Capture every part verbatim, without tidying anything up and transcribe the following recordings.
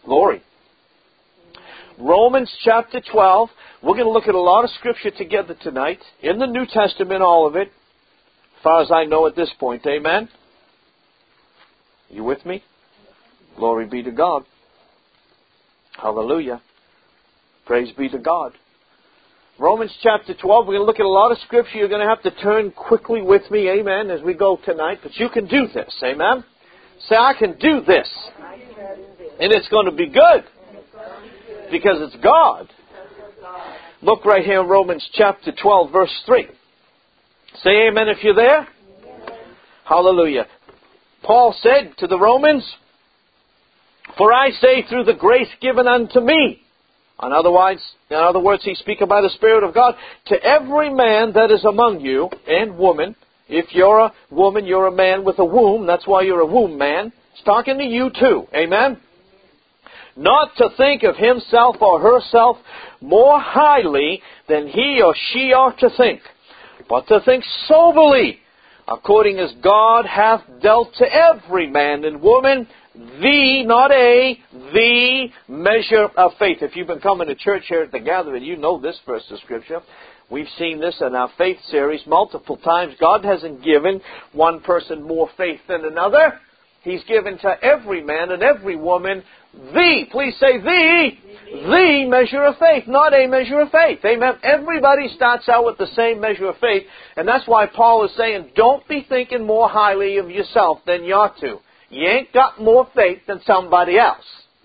Glory. Romans chapter twelve. We're going to look at a lot of Scripture together tonight. In the New Testament, all of it. As far as I know at this point. Amen? You with me? Glory be to God. Hallelujah. Praise be to God. Romans chapter twelve. We're going to look at a lot of Scripture. You're going to have to turn quickly with me. Amen. As we go tonight. But you can do this. Amen? Say, I can do this. And it's going to be good. Because it's God. Look right here in Romans chapter twelve, verse three. Say amen if you're there. Hallelujah. Paul said to the Romans, for I say through the grace given unto me. In other words, in other words, he speaking by the Spirit of God. To every man that is among you, and woman. If you're a woman, you're a man with a womb. That's why you're a womb man. It's talking to you too. Amen. Not to think of himself or herself more highly than he or she ought to think, but to think soberly, according as God hath dealt to every man and woman the, not a, the measure of faith. If you've been coming to church here at the gathering, you know this verse of Scripture. We've seen this in our faith series multiple times. God hasn't given one person more faith than another. He's given to every man and every woman the, please say the, the measure of faith, not a measure of faith. Amen. Everybody starts out with the same measure of faith, and that's why Paul is saying, don't be thinking more highly of yourself than you ought to. You ain't got more faith than somebody else.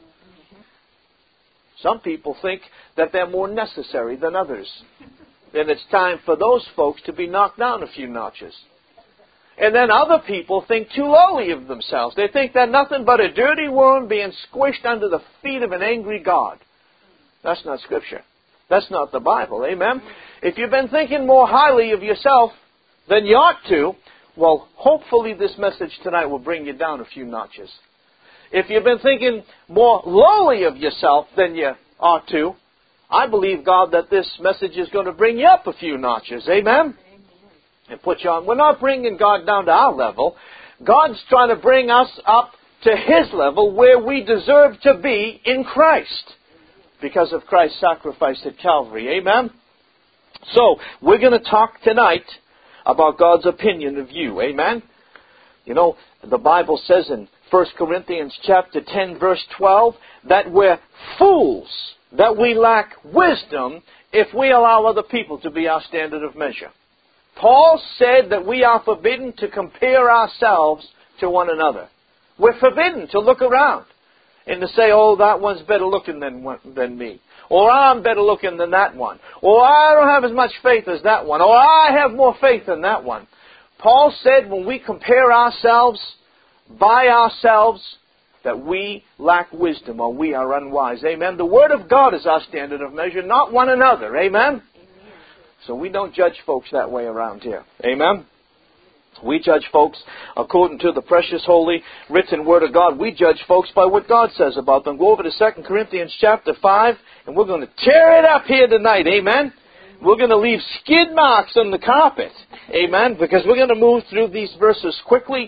Some people think that they're more necessary than others. Then it's time for those folks to be knocked down a few notches. And then other people think too lowly of themselves. They think they're nothing but a dirty worm being squished under the feet of an angry God. That's not Scripture. That's not the Bible. Amen? If you've been thinking more highly of yourself than you ought to, well, hopefully this message tonight will bring you down a few notches. If you've been thinking more lowly of yourself than you ought to, I believe, God, that this message is going to bring you up a few notches. Amen? And put you on. We're not bringing God down to our level. God's trying to bring us up to His level where we deserve to be in Christ because of Christ's sacrifice at Calvary. Amen? So, we're going to talk tonight about God's opinion of you. Amen? You know, the Bible says in First Corinthians chapter ten, verse twelve, that we're fools, that we lack wisdom if we allow other people to be our standard of measure. Paul said that we are forbidden to compare ourselves to one another. We're forbidden to look around and to say, oh, that one's better looking than, than me. Or I'm better looking than that one. Or I don't have as much faith as that one. Or I have more faith than that one. Paul said when we compare ourselves by ourselves that we lack wisdom or we are unwise. Amen. The Word of God is our standard of measure, not one another. Amen. So we don't judge folks that way around here. Amen? We judge folks according to the precious, holy, written Word of God. We judge folks by what God says about them. Go over to Second Corinthians chapter five, and we're going to tear it up here tonight. Amen? We're going to leave skid marks on the carpet. Amen? Because we're going to move through these verses quickly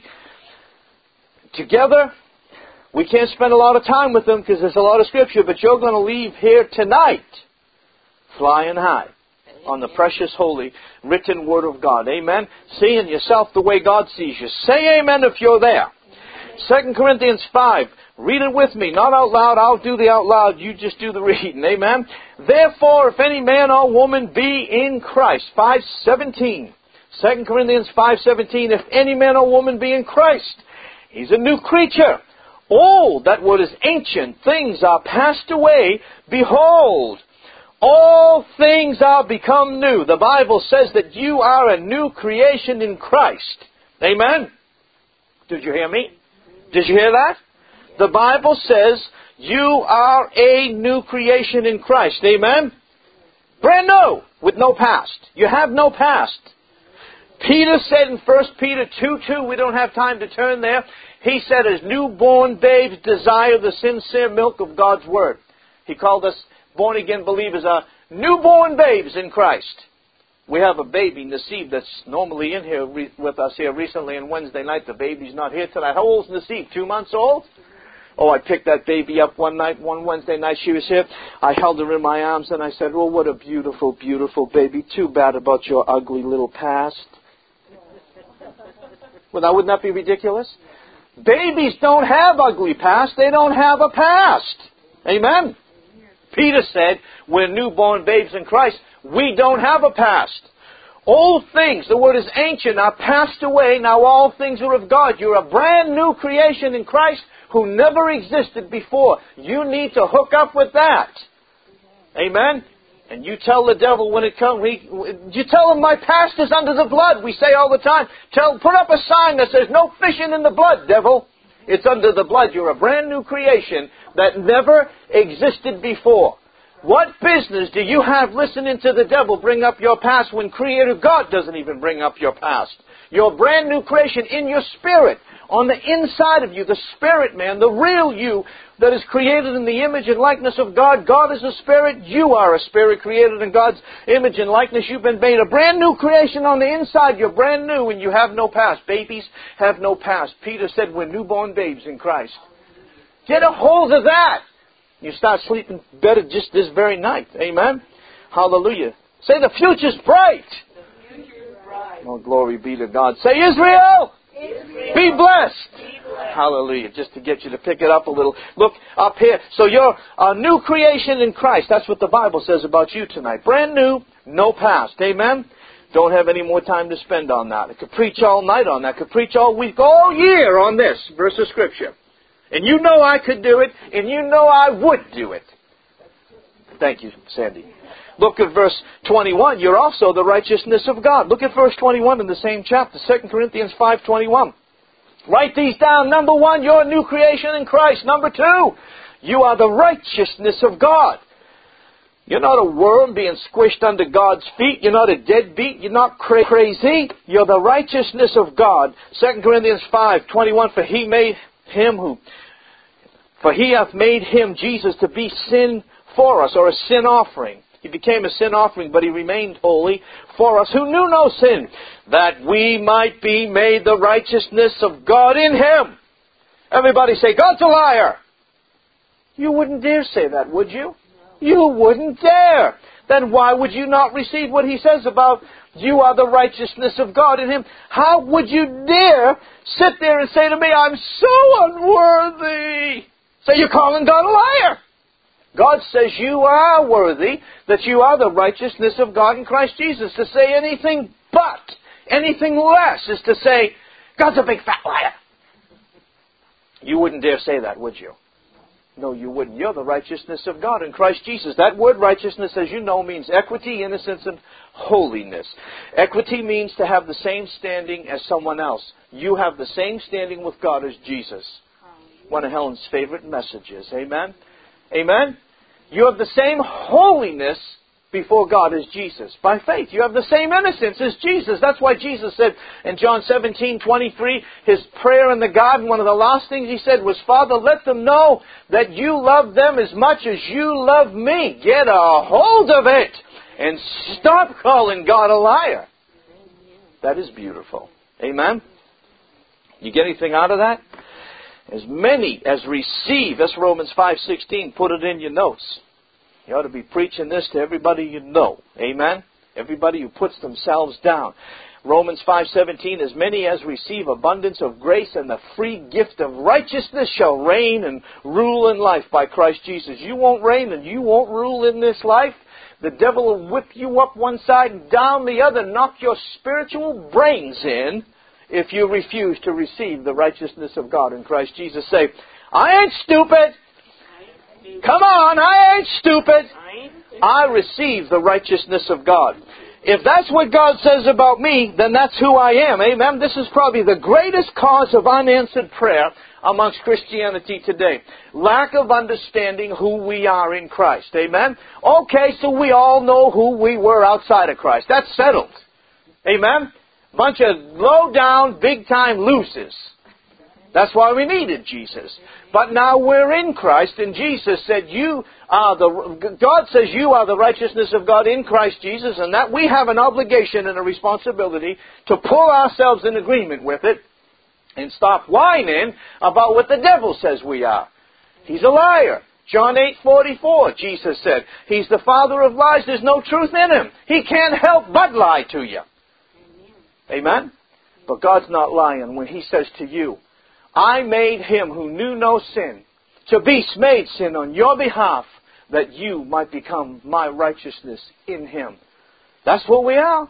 together. We can't spend a lot of time with them because there's a lot of Scripture, but you're going to leave here tonight flying high on the precious, holy, written Word of God. Amen? Seeing yourself the way God sees you. Say amen if you're there. Second Corinthians five. Read it with me. Not out loud. I'll do the out loud. You just do the reading. Amen? Therefore, if any man or woman be in Christ. five seventeen. Second Corinthians five seventeen. If any man or woman be in Christ, he's a new creature. All that what is ancient things are passed away. Behold, all things are become new. The Bible says that you are a new creation in Christ. Amen? Did you hear me? Did you hear that? The Bible says you are a new creation in Christ. Amen? Brand new, with no past. You have no past. Peter said in First Peter two two, we don't have time to turn there. He said, as newborn babes desire the sincere milk of God's Word. He called us born-again believers are newborn babes in Christ. We have a baby, Nasib, that's normally in here re- with us here recently on Wednesday night. The baby's not here tonight. How old's Nasib? Two months old? Oh, I picked that baby up one night, one Wednesday night she was here. I held her in my arms and I said, oh, what a beautiful, beautiful baby. Too bad about your ugly little past. Well, now, wouldn't that be ridiculous? Babies don't have ugly past. They don't have a past. Amen? Peter said, we're newborn babes in Christ. We don't have a past. Old things, the word is ancient, are passed away. Now all things are of God. You're a brand new creation in Christ who never existed before. You need to hook up with that. Amen? And you tell the devil when it comes, we, you tell him my past is under the blood. We say all the time, tell, put up a sign that says no fishing in the blood, devil. It's under the blood. You're a brand new creation that never existed before. What business do you have listening to the devil bring up your past when Creator God doesn't even bring up your past? You're a brand new creation in your spirit, on the inside of you, the spirit man, the real you that is created in the image and likeness of God. God is a spirit. You are a spirit created in God's image and likeness. You've been made a brand new creation on the inside. You're brand new and you have no past. Babies have no past. Peter said we're newborn babes in Christ. Get a hold of that. You start sleeping better just this very night. Amen? Hallelujah. Say the future's bright. The future's bright. Oh, glory be to God. Say Israel. Israel. Be blessed. Be blessed. Hallelujah. Just to get you to pick it up a little. Look up here. So you're a new creation in Christ. That's what the Bible says about you tonight. Brand new, no past. Amen? Don't have any more time to spend on that. I could preach all night on that. I could preach all week, all year on this verse of Scripture. And you know I could do it, and you know I would do it. Thank you, Sandy. Look at verse twenty-one. You're also the righteousness of God. Look at verse twenty-one in the same chapter, Second Corinthians five twenty-one. Write these down. Number one, you're a new creation in Christ. Number two, you are the righteousness of God. You're not a worm being squished under God's feet. You're not a deadbeat. You're not cra- crazy. You're the righteousness of God. Second Corinthians five twenty-one, for he made him who... For he hath made him, Jesus, to be sin for us, or a sin offering. He became a sin offering, but he remained holy for us who knew no sin, that we might be made the righteousness of God in him. Everybody say, God's a liar. You wouldn't dare say that, would you? You wouldn't dare. Then why would you not receive what he says about you are the righteousness of God in him? How would you dare sit there and say to me, I'm so unworthy? So you're calling God a liar. God says you are worthy, that you are the righteousness of God in Christ Jesus. To say anything but, anything less, is to say, God's a big fat liar. You wouldn't dare say that, would you? No, you wouldn't. You're the righteousness of God in Christ Jesus. That word righteousness, as you know, means equity, innocence, and holiness. Equity means to have the same standing as someone else. You have the same standing with God as Jesus. One of Helen's favorite messages. Amen? Amen? You have the same holiness before God as Jesus. By faith. You have the same innocence as Jesus. That's why Jesus said in John seventeen twenty-three, his prayer in the garden, one of the last things he said was, Father, let them know that you love them as much as you love me. Get a hold of it. And stop calling God a liar. That is beautiful. Amen? You get anything out of that? As many as receive, that's Romans five sixteen, put it in your notes. You ought to be preaching this to everybody you know. Amen? Everybody who puts themselves down. Romans five seventeen, as many as receive abundance of grace and the free gift of righteousness shall reign and rule in life by Christ Jesus. You won't reign and you won't rule in this life. The devil will whip you up one side and down the other, knock your spiritual brains in, if you refuse to receive the righteousness of God in Christ Jesus. Say, I ain't stupid. Come on, I ain't stupid. I receive the righteousness of God. If that's what God says about me, then that's who I am. Amen. This is probably the greatest cause of unanswered prayer amongst Christianity today. Lack of understanding who we are in Christ. Amen. Okay, so we all know who we were outside of Christ. That's settled. Amen. Bunch of low-down, big-time losers. That's why we needed Jesus. But now we're in Christ, and Jesus said, "You are the." God says, "You are the righteousness of God in Christ Jesus," and that we have an obligation and a responsibility to pull ourselves in agreement with it, and stop whining about what the devil says we are. He's a liar. John eight forty-four, Jesus said, he's the father of lies. There's no truth in him. He can't help but lie to you. Amen? But God's not lying when he says to you, I made him who knew no sin to be made sin on your behalf that you might become my righteousness in him. That's what we are.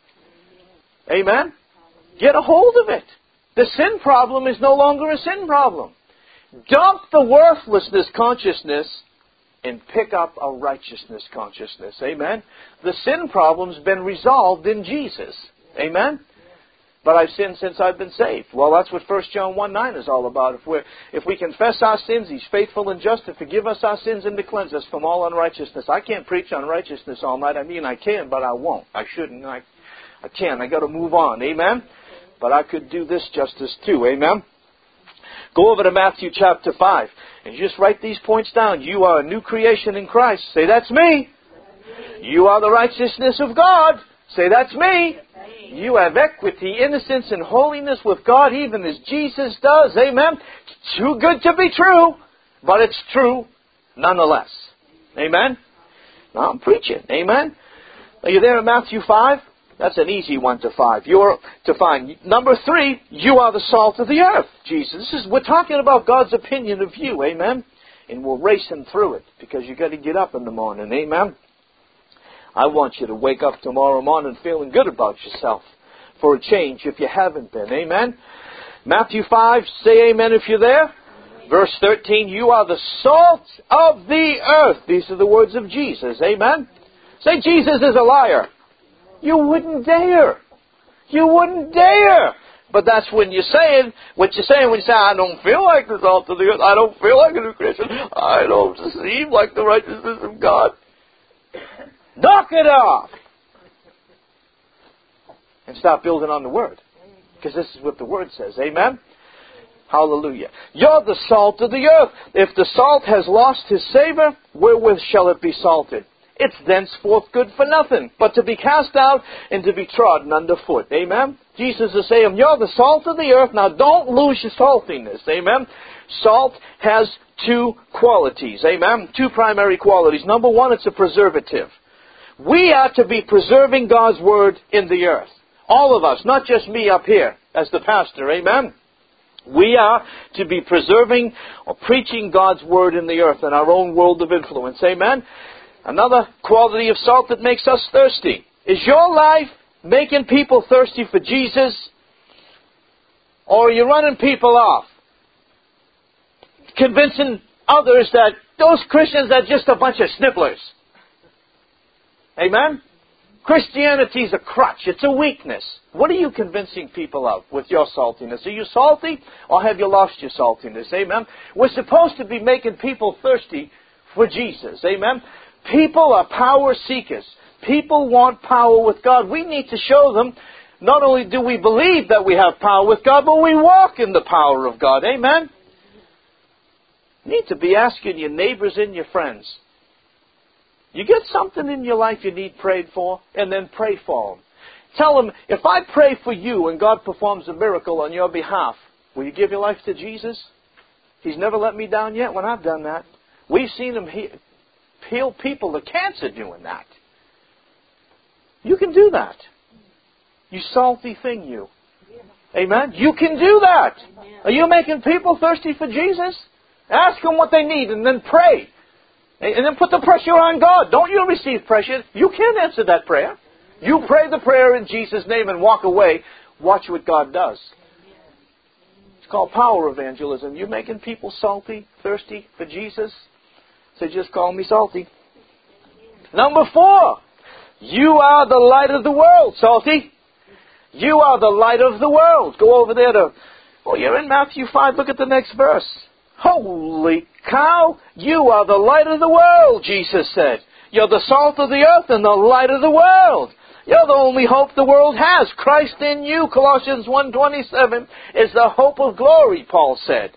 Amen? Get a hold of it. The sin problem is no longer a sin problem. Dump the worthlessness consciousness and pick up a righteousness consciousness. Amen? The sin problem's been resolved in Jesus. Amen? But I've sinned since I've been saved. Well, that's what First John one nine is all about. If, we're, if we confess our sins, he's faithful and just to forgive us our sins and to cleanse us from all unrighteousness. I can't preach on righteousness all night. I mean, I can, but I won't. I shouldn't. I, I can. I got to move on. Amen? But I could do this justice too. Amen? Go over to Matthew chapter five and just write these points down. You are a new creation in Christ. Say, that's me. You are the righteousness of God. Say, that's me. You have equity, innocence, and holiness with God, even as Jesus does. Amen? Too good to be true, but it's true nonetheless. Amen? Now I'm preaching. Amen? Are you there in Matthew five? That's an easy one to five. You're to find. Number three, you are the salt of the earth. Jesus, this is we're talking about God's opinion of you. Amen? And we're racing through it because you got to get up in the morning. Amen? I want you to wake up tomorrow morning feeling good about yourself for a change if you haven't been. Amen? Matthew five, say amen if you're there. Verse thirteen, you are the salt of the earth. These are the words of Jesus. Amen? Say, Jesus is a liar. You wouldn't dare. You wouldn't dare. But that's when you're saying, what you're saying when you say, I don't feel like the salt of the earth. I don't feel like a new Christian. I don't seem like the righteousness of God. Knock it off. And stop building on the Word. Because this is what the Word says. Amen? Hallelujah. You're the salt of the earth. If the salt has lost his savor, wherewith shall it be salted? It's thenceforth good for nothing, but to be cast out and to be trodden underfoot. Amen? Jesus is saying, you're the salt of the earth. Now don't lose your saltiness. Amen? Salt has two qualities. Amen? Two primary qualities. Number one, it's a preservative. We are to be preserving God's Word in the earth. All of us, not just me up here as the pastor. Amen? We are to be preserving or preaching God's Word in the earth in our own world of influence. Amen? Another quality of salt that makes us thirsty. Is your life making people thirsty for Jesus? Or are you running people off? Convincing others that those Christians are just a bunch of snibblers. Amen? Christianity is a crutch. It's a weakness. What are you convincing people of with your saltiness? Are you salty or have you lost your saltiness? Amen? We're supposed to be making people thirsty for Jesus. Amen? People are power seekers. People want power with God. We need to show them not only do we believe that we have power with God, but we walk in the power of God. Amen? You need to be asking your neighbors and your friends. You get something in your life you need prayed for, and then pray for them. Tell them, if I pray for you and God performs a miracle on your behalf, will you give your life to Jesus? He's never let me down yet when I've done that. We've seen him he- heal people of cancer doing that. You can do that. You salty thing, you. Amen? You can do that. Are you making people thirsty for Jesus? Ask them what they need and then pray. And then put the pressure on God. Don't you receive pressure. You can't answer that prayer. You pray the prayer in Jesus' name and walk away. Watch what God does. It's called power evangelism. You making people salty, thirsty for Jesus? So just call me salty. Number four. You are the light of the world, salty. You are the light of the world. Go over there to... Oh, you're in Matthew five. Look at the next verse. Holy cow, you are the light of the world, Jesus said. You're the salt of the earth and the light of the world. You're the only hope the world has. Christ in you, Colossians one twenty-seven, is the hope of glory, Paul said.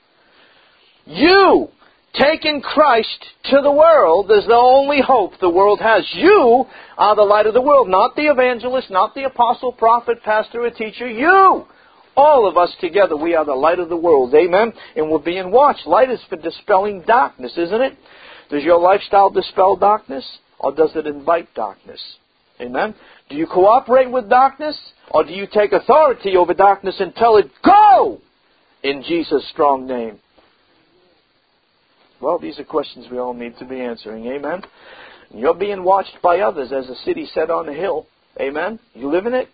You, taking Christ to the world, is the only hope the world has. You are the light of the world, not the evangelist, not the apostle, prophet, pastor, or teacher. You All of us together, we are the light of the world. Amen? And we're being watched. Light is for dispelling darkness, isn't it? Does your lifestyle dispel darkness? Or does it invite darkness? Amen? Do you cooperate with darkness? Or do you take authority over darkness and tell it, go! In Jesus' strong name. Well, these are questions we all need to be answering. Amen? You're being watched by others as a city set on a hill. Amen? You live in it?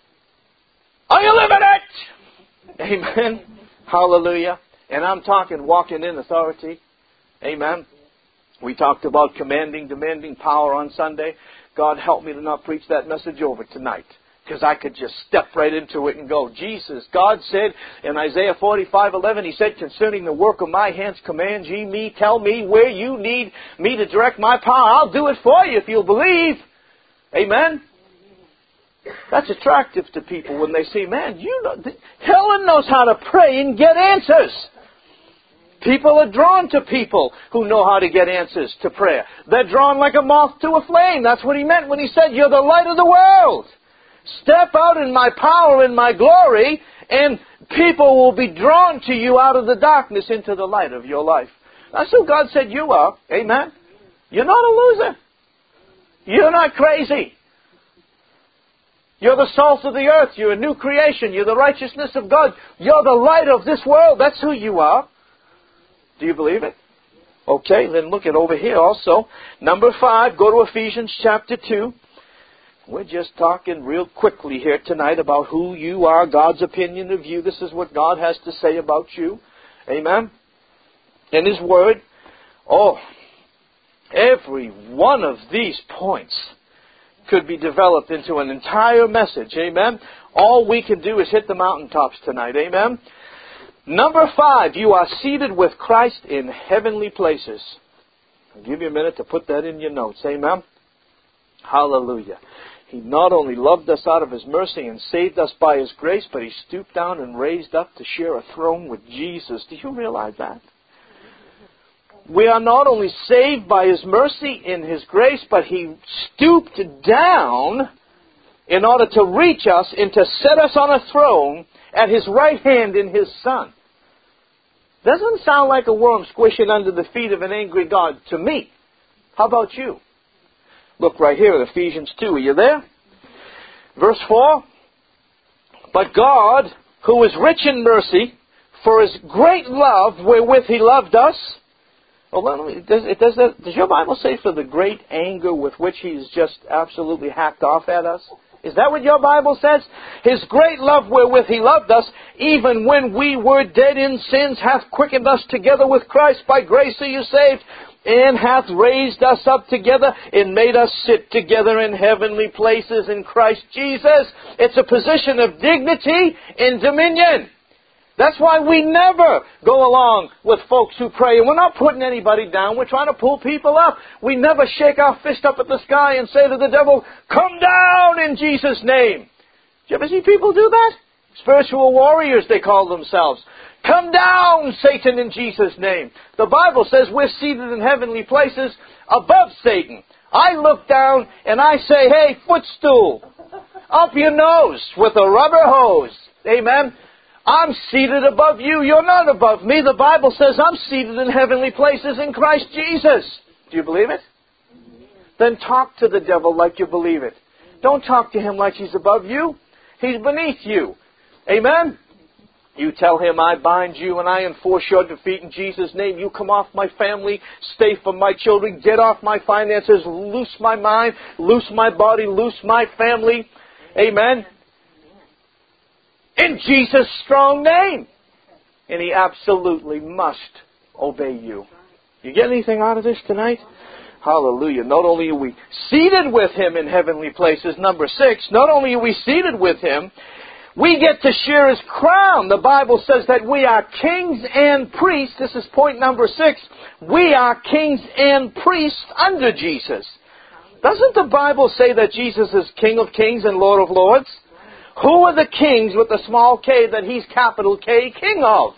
Are you living it? Amen? Hallelujah. And I'm talking walking in authority. Amen? We talked about commanding, demanding power on Sunday. God help me to not preach that message over tonight, because I could just step right into it and go, Jesus, God said in Isaiah forty-five eleven, He said, concerning the work of my hands, command ye me, tell me where you need me to direct my power. I'll do it for you if you'll believe. Amen? That's attractive to people when they see, man, you know, Helen knows how to pray and get answers. People are drawn to people who know how to get answers to prayer. They're drawn like a moth to a flame. That's what He meant when He said, you're the light of the world. Step out in my power and my glory, and people will be drawn to you out of the darkness into the light of your life. That's who God said you are. Amen? You're not a loser. You're not crazy. You're the salt of the earth. You're a new creation. You're the righteousness of God. You're the light of this world. That's who you are. Do you believe it? Okay, then look at over here also. Number five, go to Ephesians chapter two. We're just talking real quickly here tonight about who you are, God's opinion of you. This is what God has to say about you. Amen? In His Word. Oh, every one of these points could be developed into an entire message. Amen? All we can do is hit the mountaintops tonight. Amen? Number five, you are seated with Christ in heavenly places. I'll give you a minute to put that in your notes. Amen? Hallelujah. He not only loved us out of His mercy and saved us by His grace, but He stooped down and raised up to share a throne with Jesus. Do you realize that? We are not only saved by His mercy in His grace, but He stooped down in order to reach us and to set us on a throne at His right hand in His Son. Doesn't sound like a worm squishing under the feet of an angry God to me. How about you? Look right here at Ephesians two. Are you there? Verse four. But God, who is rich in mercy, for His great love wherewith He loved us. Oh, let me, does, it, does, that, does your Bible say for the great anger with which He's just absolutely hacked off at us? Is that what your Bible says? His great love wherewith He loved us, even when we were dead in sins, hath quickened us together with Christ. By grace are you saved, and hath raised us up together, and made us sit together in heavenly places in Christ Jesus. It's a position of dignity and dominion. That's why we never go along with folks who pray. And we're not putting anybody down. We're trying to pull people up. We never shake our fist up at the sky and say to the devil, come down in Jesus' name. Did you ever see people do that? Spiritual warriors, they call themselves. Come down, Satan, in Jesus' name. The Bible says we're seated in heavenly places above Satan. I look down and I say, hey, footstool, up your nose with a rubber hose. Amen? I'm seated above you. You're not above me. The Bible says I'm seated in heavenly places in Christ Jesus. Do you believe it? Then talk to the devil like you believe it. Don't talk to him like he's above you. He's beneath you. Amen? You tell him, I bind you and I enforce your defeat in Jesus' name. You come off my family. Stay from my children. Get off my finances. Loose my mind. Loose my body. Loose my family. Amen? In Jesus' strong name. And he absolutely must obey you. You get anything out of this tonight? Hallelujah. Not only are we seated with Him in heavenly places, number six, not only are we seated with Him, we get to share His crown. The Bible says that we are kings and priests. This is point number six. We are kings and priests under Jesus. Doesn't the Bible say that Jesus is King of kings and Lord of lords? Who are the kings with the small k that He's capital K, king of?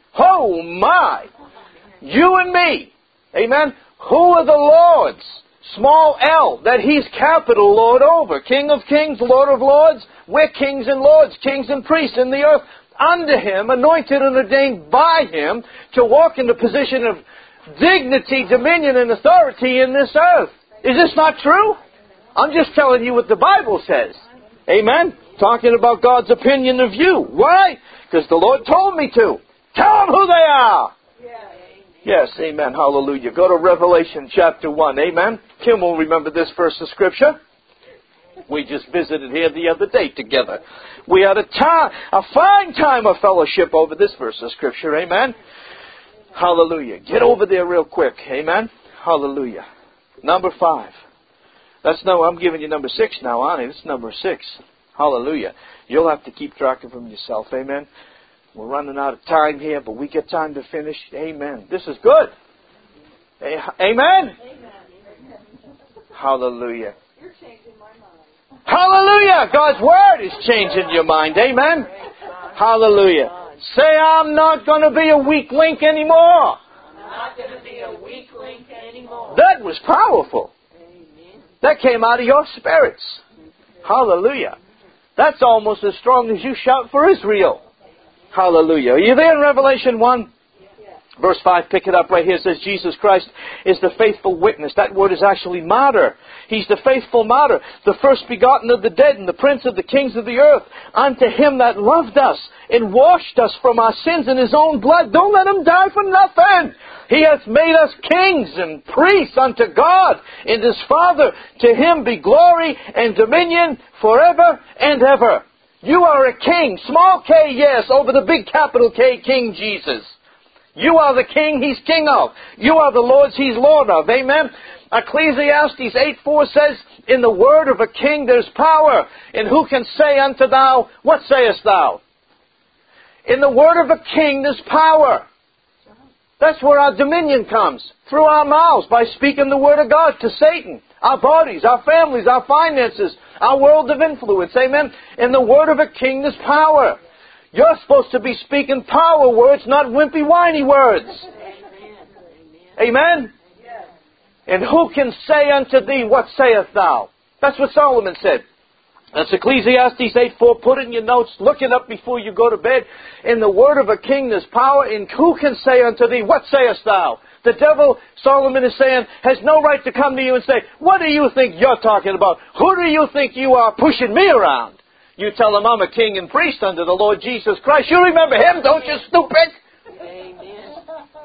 Oh my! You and me. Amen? Who are the lords? small L, that He's capital Lord over. King of kings, Lord of lords. We're kings and lords, kings and priests in the earth. Under Him, anointed and ordained by Him to walk in the position of dignity, dominion, and authority in this earth. Is this not true? I'm just telling you what the Bible says. Amen? Talking about God's opinion of you. Why? Because the Lord told me to. Tell them who they are. Yes, amen. Hallelujah. Go to Revelation chapter one. Amen. Kim will remember this verse of Scripture. We just visited here the other day together. We had a time, a fine time of fellowship over this verse of Scripture. Amen. Hallelujah. Get over there real quick. Amen. Hallelujah. Number five. That's no, I'm giving you number six now, aren't I? This is number six. Hallelujah. You'll have to keep track of them yourself. Amen. We're running out of time here, but we get time to finish. Amen. This is good. Amen. Amen. Hallelujah. You're changing my mind. Hallelujah. God's Word is changing your mind. Amen. Hallelujah. Say, I'm not going to be a weak link anymore. I'm not going to be a weak link anymore. That was powerful. Amen. That came out of your spirits. Hallelujah. That's almost as strong as you shout for Israel. Hallelujah. Are you there in Revelation one? Verse five, pick it up right here. It says, Jesus Christ is the faithful witness. That word is actually martyr. He's the faithful martyr, the first begotten of the dead and the prince of the kings of the earth. Unto Him that loved us and washed us from our sins in His own blood. Don't let Him die for nothing. He hath made us kings and priests unto God and His Father. To Him be glory and dominion forever and ever. You are a king. Small K, yes, over the big capital K, King Jesus. You are the king He's king of. You are the Lord's He's Lord of. Amen. Ecclesiastes eight four says, in the word of a king there's power. And who can say unto thou, what sayest thou? In the word of a king there's power. That's where our dominion comes. Through our mouths, by speaking the word of God to Satan. Our bodies, our families, our finances, our world of influence. Amen. In the word of a king there's power. You're supposed to be speaking power words, not wimpy, whiny words. Amen. Amen? Yes. And who can say unto thee, what sayest thou? That's what Solomon said. That's Ecclesiastes eight four. Put it in your notes. Look it up before you go to bed. In the word of a king there's power. And who can say unto thee, what sayest thou? The devil, Solomon is saying, has no right to come to you and say, what do you think you're talking about? Who do you think you are pushing me around? You tell him I'm a king and priest under the Lord Jesus Christ. You remember Him, don't you, stupid? Amen.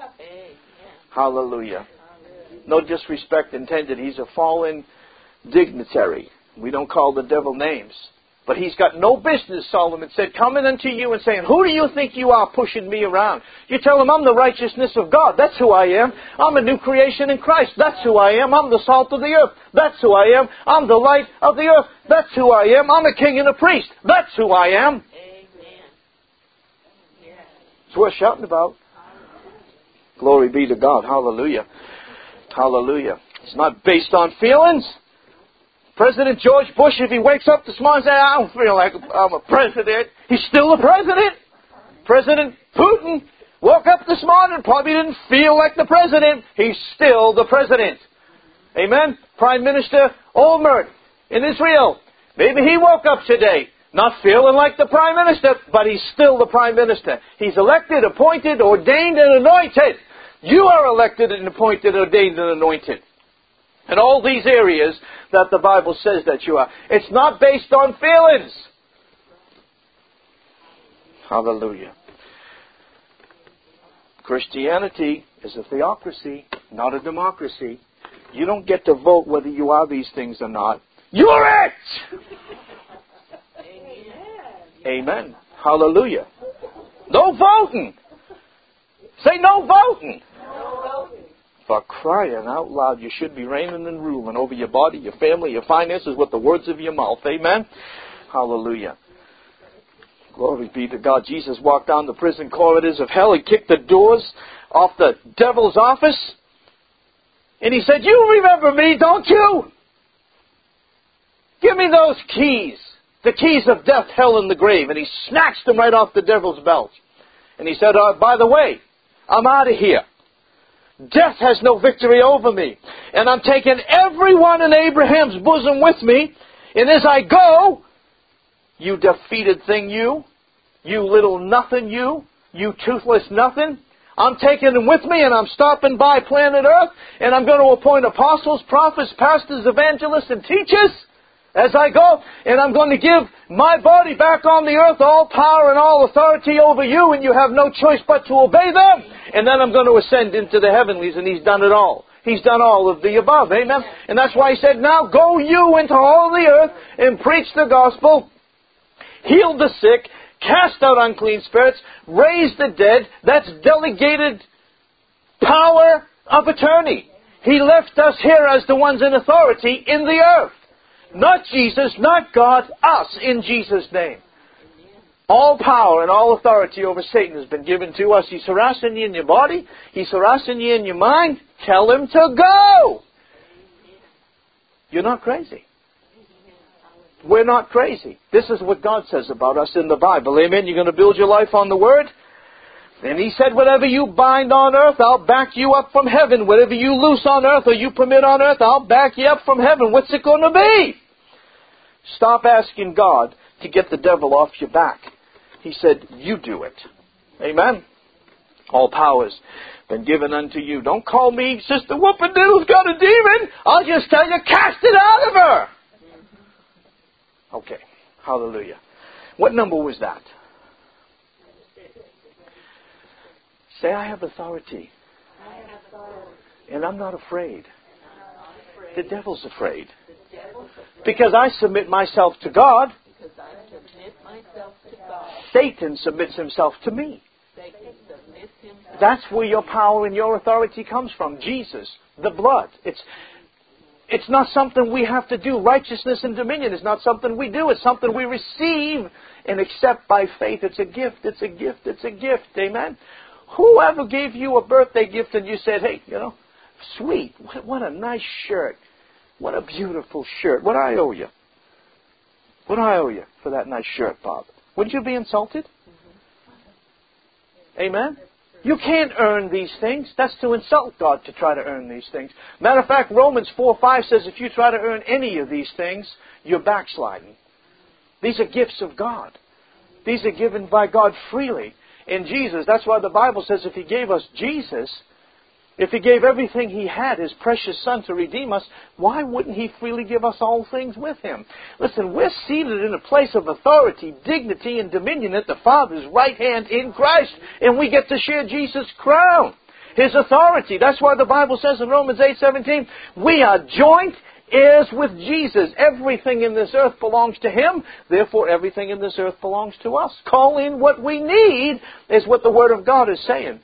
Hallelujah. No disrespect intended. He's a fallen dignitary. We don't call the devil names. But he's got no business, Solomon said, coming unto you and saying, who do you think you are pushing me around? You tell him I'm the righteousness of God. That's who I am. I'm a new creation in Christ. That's who I am. I'm the salt of the earth. That's who I am. I'm the light of the earth. That's who I am. I'm a king and a priest. That's who I am. Amen. It's worth shouting about. Glory be to God. Hallelujah. Hallelujah. It's not based on feelings. President George Bush, if he wakes up this morning and says, I don't feel like I'm a president, he's still a president. President Putin woke up this morning and probably didn't feel like the president. He's still the president. Amen? Prime Minister Olmert in Israel, maybe he woke up today not feeling like the Prime Minister, but he's still the Prime Minister. He's elected, appointed, ordained, and anointed. You are elected and appointed, ordained, and anointed. In all these areas that the Bible says that you are. It's not based on feelings. Hallelujah. Christianity is a theocracy, not a democracy. You don't get to vote whether you are these things or not. You're it! Amen. Amen. Hallelujah. No voting. Say no voting. No voting. For crying out loud, you should be reigning and ruling over your body, your family, your finances with the words of your mouth. Amen? Hallelujah. Glory be to God. Jesus walked down the prison corridors of hell. He kicked the doors off the devil's office. And He said, you remember me, don't you? Give me those keys. The keys of death, hell, and the grave. And He snatched them right off the devil's belt. And He said, uh, by the way, I'm out of here. Death has no victory over me. And I'm taking everyone in Abraham's bosom with me. And as I go, you defeated thing, you, you little nothing, you, you toothless nothing, I'm taking them with me, and I'm stopping by planet Earth, and I'm going to appoint apostles, prophets, pastors, evangelists, and teachers as I go, and I'm going to give my body back on the earth, all power and all authority over you, and you have no choice but to obey them. And then I'm going to ascend into the heavenlies, and He's done it all. He's done all of the above. Amen? And that's why He said, now go you into all the earth and preach the gospel, heal the sick, cast out unclean spirits, raise the dead. That's delegated power of attorney. He left us here as the ones in authority in the earth. Not Jesus, not God, us in Jesus' name. All power and all authority over Satan has been given to us. He's harassing you in your body. He's harassing you in your mind. Tell him to go. You're not crazy. We're not crazy. This is what God says about us in the Bible. Amen. You're going to build your life on the Word. And He said, whatever you bind on earth, I'll back you up from heaven. Whatever you loose on earth or you permit on earth, I'll back you up from heaven. What's it going to be? Stop asking God to get the devil off your back. He said, you do it. Amen. All power's been given unto you. Don't call me Sister Whoop-a-Doodle's got a demon. I'll just tell you, cast it out of her. Okay. Hallelujah. What number was that? Say, I have authority. I have authority. And I'm not afraid. I'm afraid. The devil's afraid. The devil's afraid. Because I submit myself to God. Because I submit myself to God. Satan submits himself to me. Satan submits himself. That's where your power and your authority comes from. Jesus, the blood. It's it's not something we have to do. Righteousness and dominion is not something we do. It's something we receive and accept by faith. It's a gift. It's a gift. It's a gift. Amen. Whoever gave you a birthday gift and you said, hey, you know, sweet, what, what a nice shirt. What a beautiful shirt. What do I owe you? What do I owe you for that nice shirt, Bob? Wouldn't you be insulted? Mm-hmm. Amen? You can't earn these things. That's to insult God to try to earn these things. Matter of fact, Romans four five says if you try to earn any of these things, you're backsliding. These are gifts of God. These are given by God freely in Jesus. That's why the Bible says if He gave us Jesus, if He gave everything He had, His precious Son, to redeem us, why wouldn't He freely give us all things with Him? Listen, we're seated in a place of authority, dignity, and dominion at the Father's right hand in Christ, and we get to share Jesus' crown, His authority. That's why the Bible says in Romans eight seventeen, we are joint heirs with Jesus. Everything in this earth belongs to Him. Therefore, everything in this earth belongs to us. Call in what we need is what the Word of God is saying.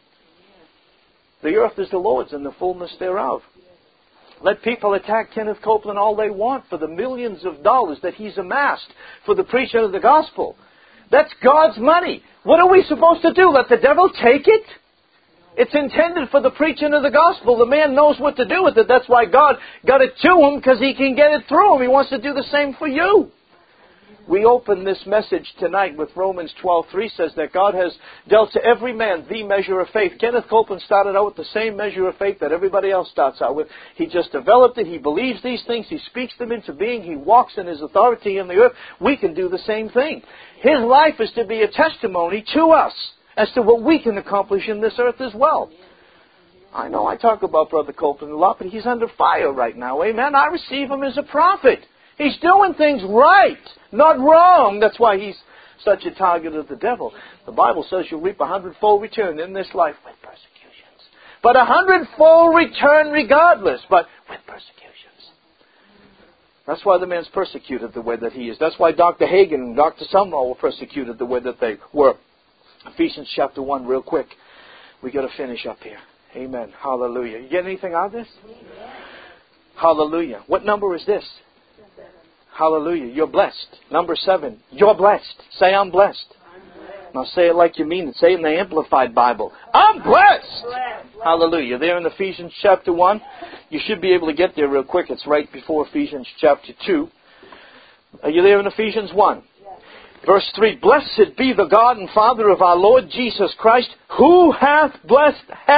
The earth is the Lord's and the fullness thereof. Let people attack Kenneth Copeland all they want for the millions of dollars that he's amassed for the preaching of the gospel. That's God's money. What are we supposed to do? Let the devil take it? It's intended for the preaching of the gospel. The man knows what to do with it. That's why God got it to him, because He can get it through him. He wants to do the same for you. We open this message tonight with Romans twelve three says that God has dealt to every man the measure of faith. Kenneth Copeland started out with the same measure of faith that everybody else starts out with. He just developed it. He believes these things. He speaks them into being. He walks in His authority in the earth. We can do the same thing. His life is to be a testimony to us as to what we can accomplish in this earth as well. I know I talk about Brother Copeland a lot, but he's under fire right now. Amen. I receive him as a prophet. He's doing things right, not wrong. That's why he's such a target of the devil. The Bible says you'll reap a hundredfold return in this life with persecutions. But a hundredfold return regardless, but with persecutions. That's why the man's persecuted the way that he is. That's why Doctor Hagen and Doctor Sumrall were persecuted the way that they were. Ephesians chapter one, real quick. We got to finish up here. Amen. Hallelujah. You get anything out of this? Hallelujah. What number is this? Hallelujah. You're blessed. Number seven. You're blessed. Say, I'm blessed. I'm blessed. Now say it like you mean it. Say it in the Amplified Bible. I'm blessed. blessed. Hallelujah. There in Ephesians chapter one. You should be able to get there real quick. It's right before Ephesians chapter two. Are you there in Ephesians one? Yes. Verse three. Blessed be the God and Father of our Lord Jesus Christ, who hath blessed, hath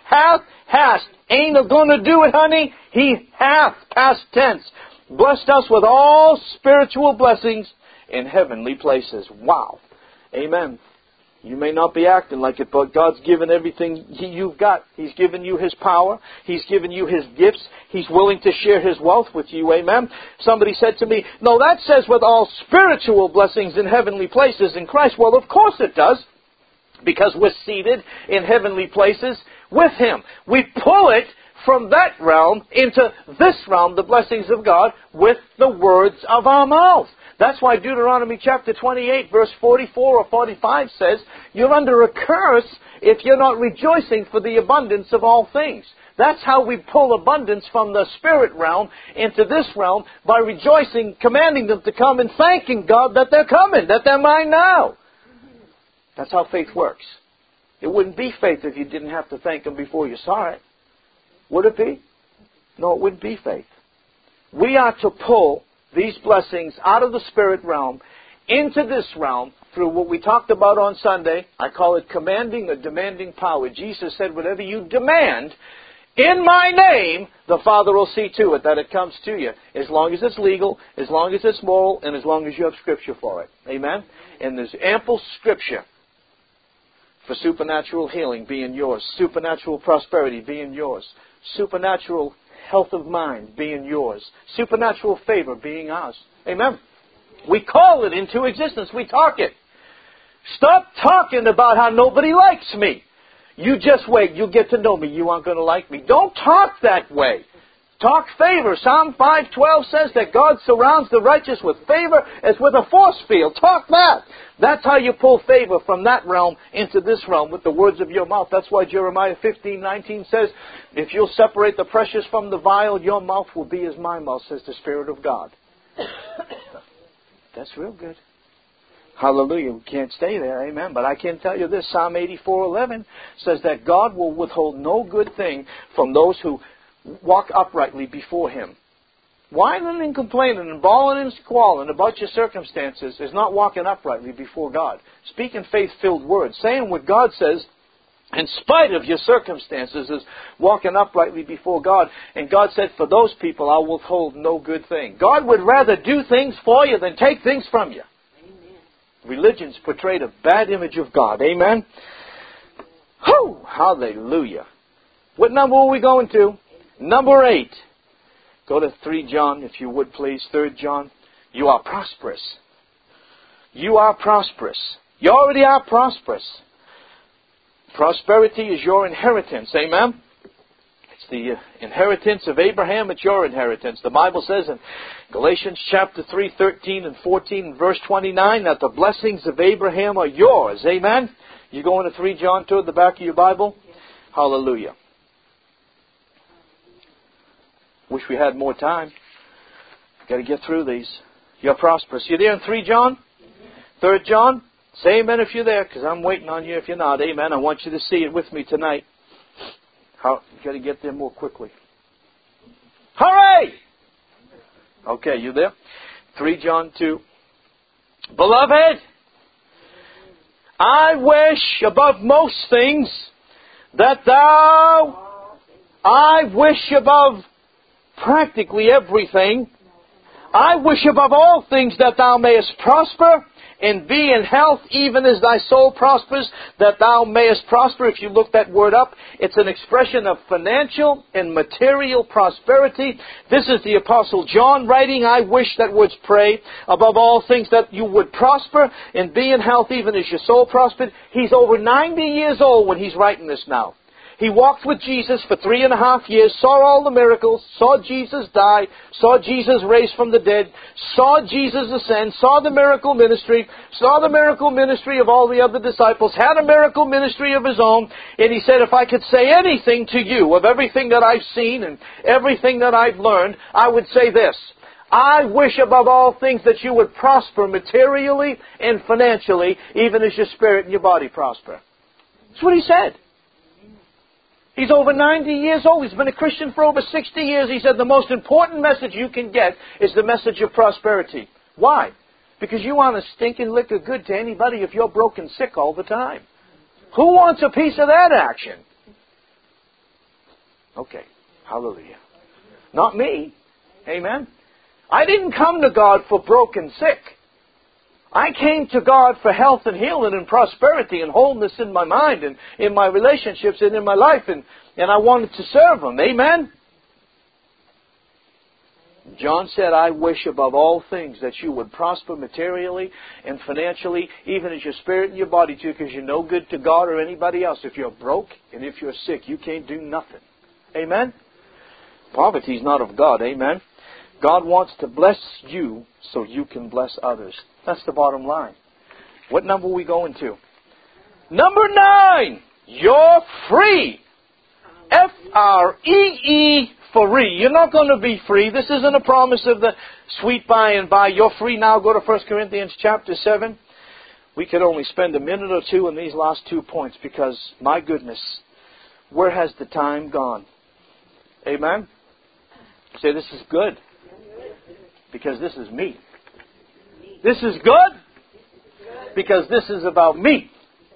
hath, hast. Ain't gonna do it, honey. He hath, past tense, blessed us with all spiritual blessings in heavenly places. Wow. Amen. You may not be acting like it, but God's given everything he, you've got. He's given you His power. He's given you His gifts. He's willing to share His wealth with you. Amen. Somebody said to me, no, that says with all spiritual blessings in heavenly places in Christ. Well, of course it does, because we're seated in heavenly places with Him. We pull it from that realm into this realm, the blessings of God, with the words of our mouth. That's why Deuteronomy chapter twenty-eight, verse forty-four or forty-five says, you're under a curse if you're not rejoicing for the abundance of all things. That's how we pull abundance from the spirit realm into this realm, by rejoicing, commanding them to come, and thanking God that they're coming, that they're mine now. That's how faith works. It wouldn't be faith if you didn't have to thank Him before you saw it. Would it be? No, it wouldn't be faith. We are to pull these blessings out of the spirit realm into this realm through what we talked about on Sunday. I call it commanding or demanding power. Jesus said, whatever you demand in my name, the Father will see to it that it comes to you. As long as it's legal, as long as it's moral, and as long as you have Scripture for it. Amen? And there's ample Scripture for supernatural healing being yours, supernatural prosperity being yours, supernatural health of mind being yours, supernatural favor being ours. Amen. We call it into existence. We talk it. Stop talking about how nobody likes me. You just wait. You'll get to know me. You aren't going to like me. Don't talk that way. Talk favor. Psalm five twelve says that God surrounds the righteous with favor as with a force field. Talk that. That's how you pull favor from that realm into this realm with the words of your mouth. That's why Jeremiah fifteen nineteen says, if you'll separate the precious from the vile, your mouth will be as my mouth, says the Spirit of God. That's real good. Hallelujah. We can't stay there. Amen. But I can tell you this. Psalm eighty-four eleven says that God will withhold no good thing from those who walk uprightly before Him. Whining and complaining and bawling and squalling about your circumstances is not walking uprightly before God. Speaking faith-filled words, saying what God says in spite of your circumstances is walking uprightly before God. And God said, for those people I will withhold no good thing. God would rather do things for you than take things from you. Amen. Religion's portrayed a bad image of God. Amen? Whew! Hallelujah. What number are we going to? Number eight. Go to Third John, if you would please. Third John. You are prosperous. You are prosperous. You already are prosperous. Prosperity is your inheritance. Amen? It's the inheritance of Abraham. It's your inheritance. The Bible says in Galatians chapter three, thirteen and fourteen, and verse twenty-nine, that the blessings of Abraham are yours. Amen? You going to Third John toward the back of your Bible? Hallelujah. Wish we had more time. Got to get through these. You're prosperous. You there in Third John? Third John? Say amen if you're there, because I'm waiting on you if you're not. Amen. I want you to see it with me tonight. How, you got to get there more quickly. Hooray! Okay, you there? Third John two. Beloved, I wish above most things that thou, I wish above practically everything, I wish above all things that thou mayest prosper and be in health, even as thy soul prospers, that thou mayest prosper. If you look that word up, it's an expression of financial and material prosperity. This is the Apostle John writing, I wish, that words pray, above all things that you would prosper and be in health, even as your soul prospered. He's over ninety years old when he's writing this now. He walked with Jesus for three and a half years, saw all the miracles, saw Jesus die, saw Jesus raised from the dead, saw Jesus ascend, saw the miracle ministry, saw the miracle ministry of all the other disciples, had a miracle ministry of his own, and he said, if I could say anything to you of everything that I've seen and everything that I've learned, I would say this: I wish above all things that you would prosper materially and financially, even as your spirit and your body prosper. That's what he said. He's over ninety years old. He's been a Christian for over sixty years. He said the most important message you can get is the message of prosperity. Why? Because you aren't a stinking lick of good to anybody if you're broke and sick all the time. Who wants a piece of that action? Okay. Hallelujah. Not me. Amen. I didn't come to God for broke and sick. I came to God for health and healing and prosperity and wholeness in my mind and in my relationships and in my life. And, and I wanted to serve Him. Amen. John said, I wish above all things that you would prosper materially and financially, even as your spirit and your body too, because you're no good to God or anybody else. If you're broke and if you're sick, you can't do nothing. Amen? Poverty is not of God. Amen? God wants to bless you so you can bless others. That's the bottom line. What number are we going to? Number nine. You're free. F R E E. Free. You're not going to be free. This isn't a promise of the sweet by and by. You're free now. Go to First Corinthians chapter seven. We could only spend a minute or two in these last two points because, my goodness, where has the time gone? Amen? Say, this is good. Because this is me. This is good. Because this is about me.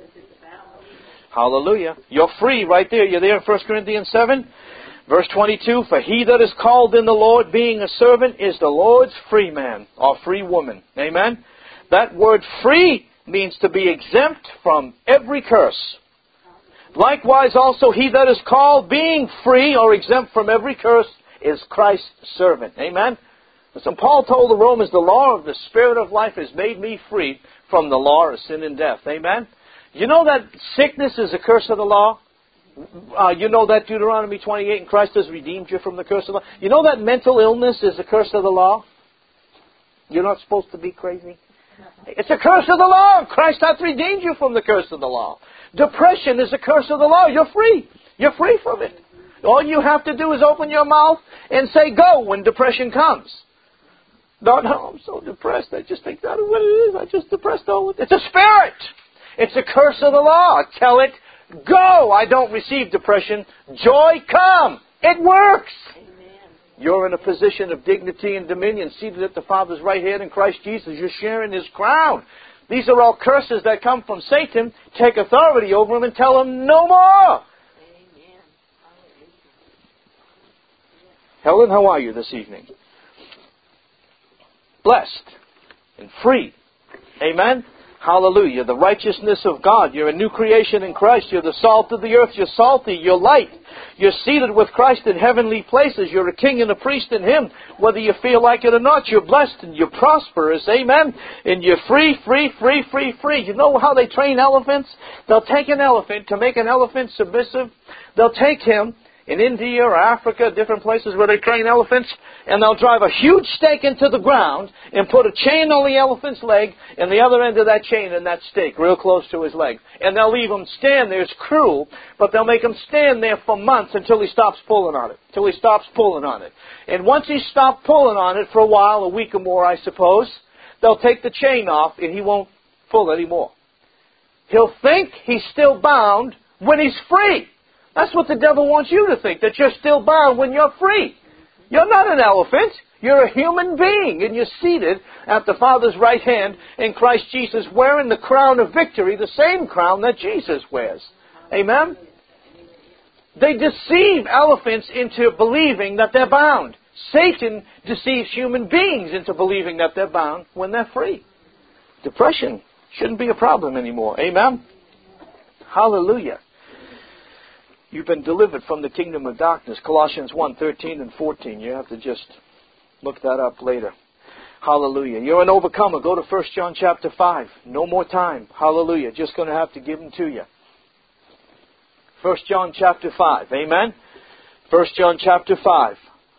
Hallelujah. You're free right there. You're there in First Corinthians seven. Verse twenty-two, for he that is called in the Lord, being a servant, is the Lord's free man or free woman. Amen? That word free means to be exempt from every curse. Likewise also he that is called, being free or exempt from every curse, is Christ's servant. Amen? So Paul told the Romans, the law of the Spirit of life has made me free from the law of sin and death. Amen? You know that sickness is a curse of the law? Uh, you know that Deuteronomy twenty-eight, and Christ has redeemed you from the curse of the law. You know that mental illness is a curse of the law? You're not supposed to be crazy. It's a curse of the law. Christ hath redeemed you from the curse of the law. Depression is a curse of the law. You're free. You're free from it. All you have to do is open your mouth and say go when depression comes. No, no, I'm so depressed. I just think that's what it is. I just depressed all the It's a spirit. It's a curse of the law. Tell it, go. I don't receive depression. Joy, come. It works. Amen. You're in a position of dignity and dominion, seated at the Father's right hand in Christ Jesus. You're sharing His crown. These are all curses that come from Satan. Take authority over them and tell them no more. Amen. Helen, how are you this evening? Blessed and free. Amen? Hallelujah. The righteousness of God. You're a new creation in Christ. You're the salt of the earth. You're salty. You're light. You're seated with Christ in heavenly places. You're a king and a priest in Him. Whether you feel like it or not, you're blessed and you're prosperous. Amen? And you're free, free, free, free, free. You know how they train elephants? They'll take an elephant to make an elephant submissive. They'll take him in India or Africa, different places where they train elephants, and they'll drive a huge stake into the ground and put a chain on the elephant's leg and the other end of that chain in that stake, real close to his leg. And they'll leave him stand there. It's cruel, but they'll make him stand there for months until he stops pulling on it, until he stops pulling on it. And once he stopped pulling on it for a while, a week or more, I suppose, they'll take the chain off and he won't pull anymore. He'll think he's still bound when he's free. That's what the devil wants you to think, that you're still bound when you're free. You're not an elephant. You're a human being, and you're seated at the Father's right hand in Christ Jesus, wearing the crown of victory, the same crown that Jesus wears. Amen? They deceive elephants into believing that they're bound. Satan deceives human beings into believing that they're bound when they're free. Depression shouldn't be a problem anymore. Amen? Hallelujah. You've been delivered from the kingdom of darkness. Colossians one, thirteen and fourteen. You have to just look that up later. Hallelujah. You're an overcomer. Go to First John chapter five. No more time. Hallelujah. Just going to have to give them to you. First John chapter five. Amen? First John chapter five.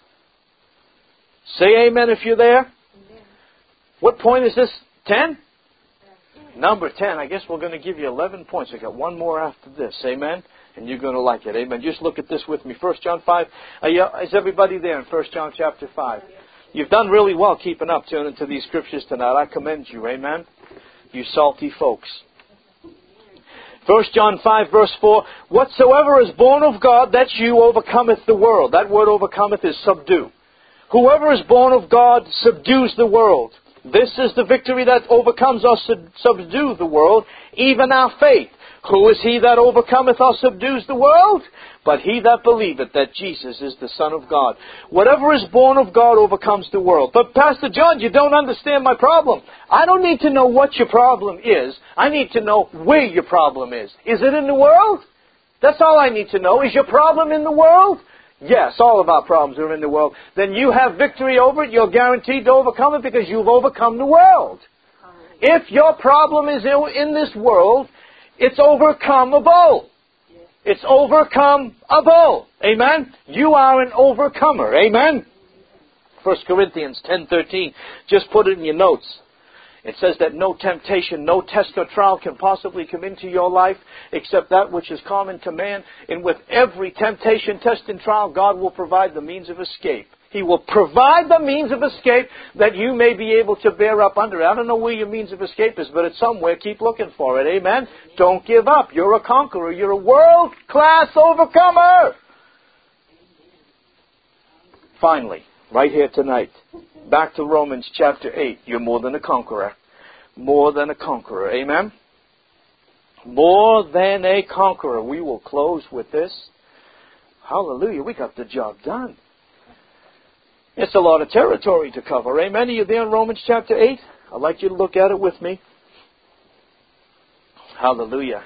Say amen if you're there. Amen. What point is this? Ten? Number ten. I guess we're going to give you eleven points. I got one more after this. Amen? And you're going to like it. Amen. Just look at this with me. First John five. Are you, is everybody there in First John chapter five? You've done really well keeping up, turning to these scriptures tonight. I commend you. Amen. You salty folks. First John five verse four. Whatsoever is born of God, that you overcometh the world. That word overcometh is subdue. Whoever is born of God subdues the world. This is the victory that overcomes us, subdue the world, even our faith. Who is he that overcometh or subdues the world? But he that believeth that Jesus is the Son of God. Whatever is born of God overcomes the world. But Pastor John, you don't understand my problem. I don't need to know what your problem is. I need to know where your problem is. Is it in the world? That's all I need to know. Is your problem in the world? Yes, all of our problems are in the world. Then you have victory over it. You're guaranteed to overcome it because you've overcome the world. If your problem is in this world, it's overcomeable. It's overcomeable. Amen? You are an overcomer. Amen? First Corinthians ten thirteen. Just put it in your notes. It says that no temptation, no test or trial can possibly come into your life except that which is common to man. And with every temptation, test, and trial, God will provide the means of escape. He will provide the means of escape that you may be able to bear up under. I don't know where your means of escape is, but it's somewhere. Keep looking for it. Amen? Don't give up. You're a conqueror. You're a world-class overcomer. Finally, right here tonight, back to Romans chapter eight. You're more than a conqueror. More than a conqueror. Amen? More than a conqueror. We will close with this. Hallelujah. We got the job done. It's a lot of territory to cover. Amen? Are you there in Romans chapter eight? I'd like you to look at it with me. Hallelujah.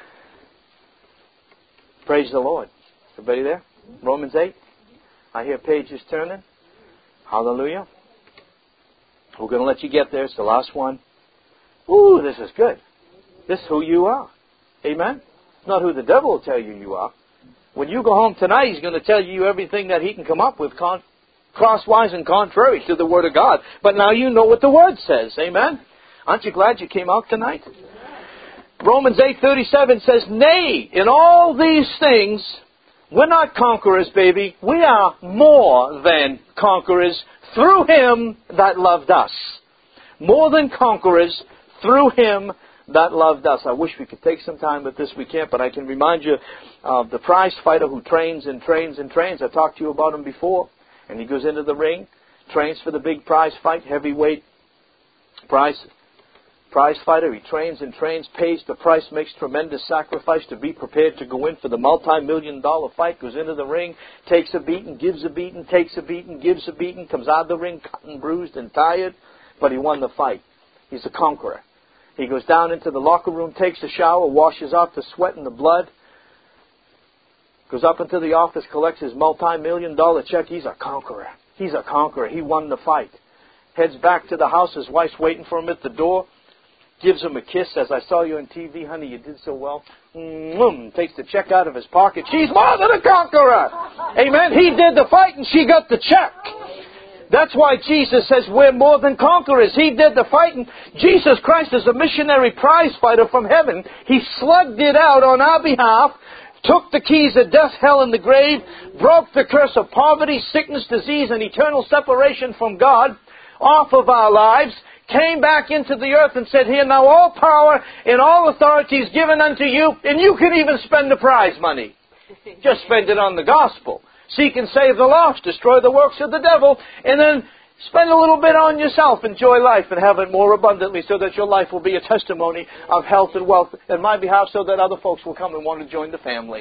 Praise the Lord. Everybody there? Romans eight. I hear pages turning. Hallelujah. We're going to let you get there. It's the last one. Ooh, this is good. This is who you are. Amen? Not who the devil will tell you you are. When you go home tonight, he's going to tell you everything that he can come up with con- crosswise and contrary to the Word of God. But now you know what the Word says. Amen? Aren't you glad you came out tonight? Romans eight thirty-seven says, Nay, in all these things, we're not conquerors, baby. We are more than conquerors through Him that loved us. More than conquerors through Him that loved us. I wish we could take some time with this. We can't, but I can remind you of the prize fighter who trains and trains and trains. I talked to you about him before. And he goes into the ring, trains for the big prize fight, heavyweight prize, prize fighter. He trains and trains, pays the price, makes tremendous sacrifice to be prepared to go in for the multi-million dollar fight, goes into the ring, takes a beating, gives a beating, takes a beating, gives a beating, comes out of the ring cut and bruised and tired, but he won the fight. He's a conqueror. He goes down into the locker room, takes a shower, washes off the sweat and the blood, goes up into the office, collects his multi-million dollar check. He's a conqueror. He's a conqueror. He won the fight. Heads back to the house. His wife's waiting for him at the door. Gives him a kiss. As I saw you on T V, honey, you did so well. Mm-hmm. Takes the check out of his pocket. She's more than a conqueror. Amen. He did the fight and she got the check. That's why Jesus says we're more than conquerors. He did the fighting. Jesus Christ is a missionary prize fighter from heaven. He slugged it out on our behalf. Took the keys of death, hell, and the grave, broke the curse of poverty, sickness, disease, and eternal separation from God off of our lives, came back into the earth and said, Here now all power and all authority is given unto you, and you can even spend the prize money. Just spend it on the gospel. Seek and save the lost, destroy the works of the devil, and then spend a little bit on yourself. Enjoy life and have it more abundantly so that your life will be a testimony of health and wealth in my behalf so that other folks will come and want to join the family.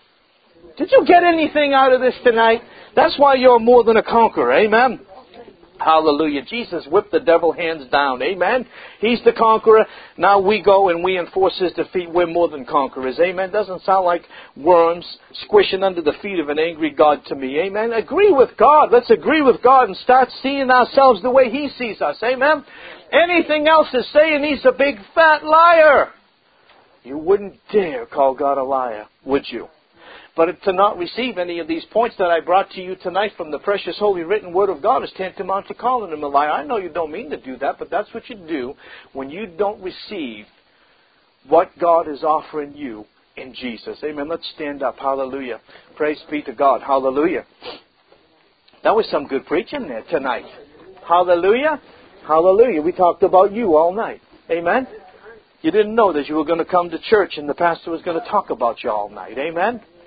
Did you get anything out of this tonight? That's why you're more than a conqueror. Amen? Hallelujah. Jesus whipped the devil hands down. Amen? He's the conqueror. Now we go and we enforce His defeat. We're more than conquerors. Amen? Doesn't sound like worms squishing under the feet of an angry God to me. Amen? Agree with God. Let's agree with God and start seeing ourselves the way He sees us. Amen? Anything else is saying He's a big fat liar. You wouldn't dare call God a liar, would you? But to not receive any of these points that I brought to you tonight from the precious holy written word of God is tantamount to calling Him a liar. I know you don't mean to do that, but that's what you do when you don't receive what God is offering you in Jesus. Amen. Let's stand up. Hallelujah. Praise be to God. Hallelujah. That was some good preaching there tonight. Hallelujah. Hallelujah. We talked about you all night. Amen. You didn't know that you were going to come to church and the pastor was going to talk about you all night. Amen.